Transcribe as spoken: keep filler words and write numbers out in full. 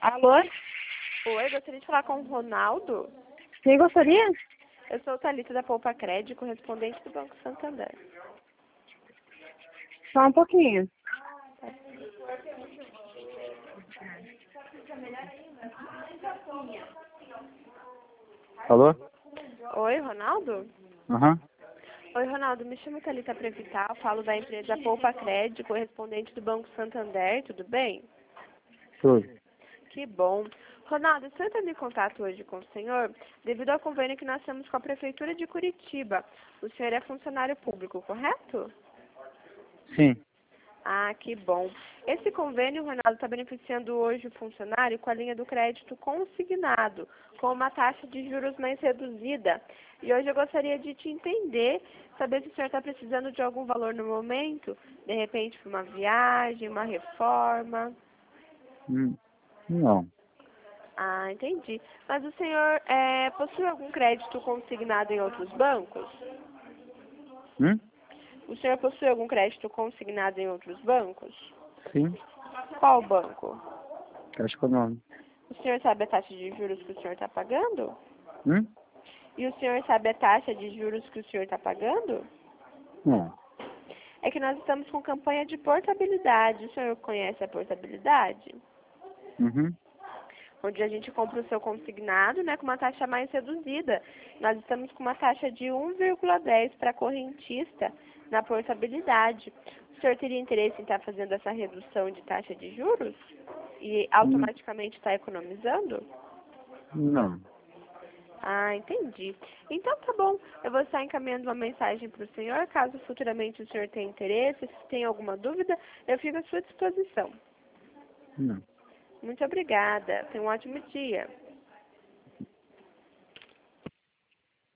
Alô? Oi, gostaria de falar com o Ronaldo. Quem gostaria? Eu sou Thalita da Poupa Crédito, correspondente do Banco Santander. Só um pouquinho. Alô? Oi, Ronaldo? Aham. Oi, Ronaldo, me chamo Thalita Prevital, falo da empresa Poupa Crédito, correspondente do Banco Santander, tudo bem? Tudo. Que bom. Ronaldo, estou entrando em contato hoje com o senhor devido ao convênio que nós temos com a Prefeitura de Curitiba. O senhor é funcionário público, correto? Sim. Ah, que bom. Esse convênio, Ronaldo, está beneficiando hoje o funcionário com a linha do crédito consignado, com uma taxa de juros mais reduzida. E hoje eu gostaria de te entender, saber se o senhor está precisando de algum valor no momento, de repente para uma viagem, uma reforma. Hum, Não. Ah, entendi. Mas o senhor é, possui algum crédito consignado em outros bancos? Hum? O senhor possui algum crédito consignado em outros bancos? Sim. Qual banco? Caixa Econômica. O senhor sabe a taxa de juros que o senhor está pagando? Hum? E o senhor sabe a taxa de juros que o senhor está pagando? Não. É que nós estamos com campanha de portabilidade. O senhor conhece a portabilidade? Uhum. Onde a gente compra o seu consignado, né, com uma taxa mais reduzida. Nós estamos com uma taxa de um vírgula dez para correntista na portabilidade. O senhor teria interesse em estar fazendo essa redução de taxa de juros? E Hum, automaticamente estar economizando? Não. Ah, entendi. Então tá bom. Eu vou estar encaminhando uma mensagem para o senhor. Caso futuramente o senhor tenha interesse, se tem alguma dúvida, eu fico à sua disposição. Não. Muito obrigada. Tenha um ótimo dia.